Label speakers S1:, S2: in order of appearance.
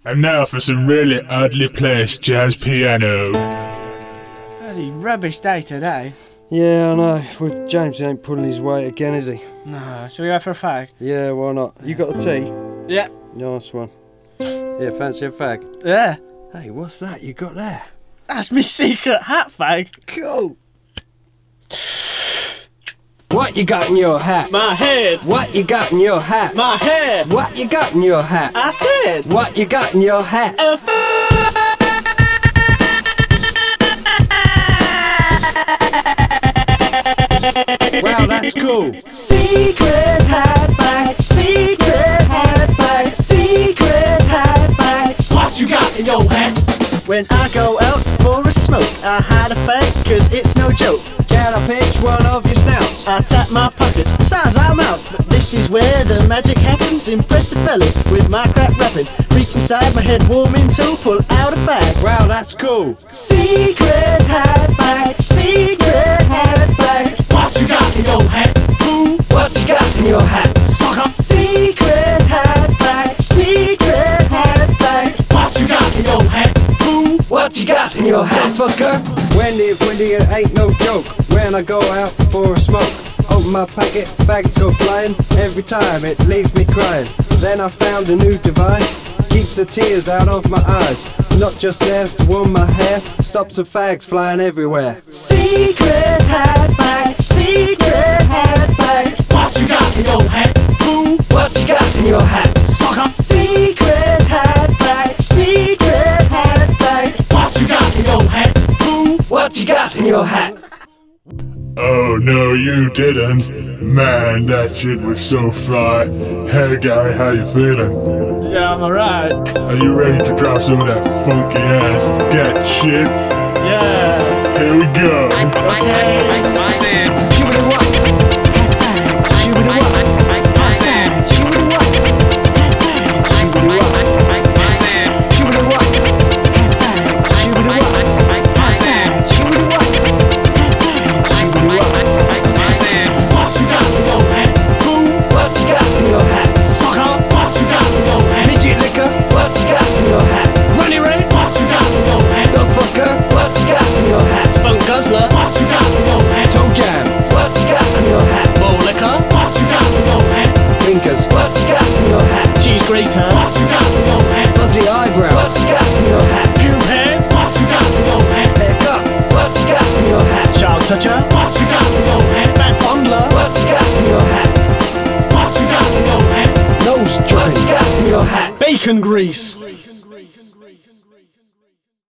S1: And now for some really oddly placed jazz piano.
S2: Bloody rubbish day today.
S3: Yeah, I know. Well, James ain't pulling his weight again, is he?
S2: No, shall we go for a fag?
S3: Yeah, why not? You got a tea?
S2: Yeah.
S3: Nice one. Yeah, fancy a fag?
S2: Yeah.
S3: Hey, what's that you got there?
S2: That's me secret hat, fag.
S3: Cool. What you got in your hat?
S2: My head.
S3: What you got in your hat?
S2: My head.
S3: What you got in your hat?
S2: I said.
S3: What you got in your hat? Wow, that's cool. Secret hat bag, secret hat bag, secret hat bag.
S2: What you got in your hat?
S4: When I go out for a smoke, I hide a fag, cause it's no joke.
S3: Can I pitch one of your snouts?
S4: I tap my pockets, besides I'm out. But this is where the magic happens. Impress the fellas with my crap rapping. Reach inside my head, warming to pull out a bag.
S3: Wow, that's cool.
S4: Secret hat bag, secret hat bag.
S2: What you got in your hat?
S3: What you got in your hat?
S2: Sucker.
S4: Secret hat bag, secret hat bag.
S2: What you got in your hat?
S3: What you got in your hat, fucker? Wendy, it ain't no joke. When I go out for a smoke, open my packet, faggots go flying. Every time it leaves me crying. Then I found a new device, keeps the tears out of my eyes. Not just there to warm my hair, stops the fags flying everywhere.
S4: Secret hat bag, secret hat bag.
S2: What you got in your hat?
S3: What you got in your hat?
S2: Sucker.
S4: Secret hat bag, secret hat bag.
S2: What you got in your hat?
S3: What you got in your hat?
S1: Oh no, you didn't. Man, that shit was so fly. Hey guy, how you feeling?
S2: Yeah, I'm alright.
S1: Are you ready to drop some of that funky ass scat shit?
S2: Yeah.
S1: Here we go.
S4: Grater.
S2: What you got in your hat?
S3: Fuzzy eyebrow.
S4: What you got in your hat?
S2: Pube head. What you got in your hat?
S3: Haircut. What you got in your hat?
S4: Child toucher.
S2: What you got in your hat?
S4: Bad fondler.
S3: What you got in your hat?
S2: What you got in your hat?
S3: Nose
S4: What
S3: joint.
S4: you got in your hat?
S2: Bacon grease.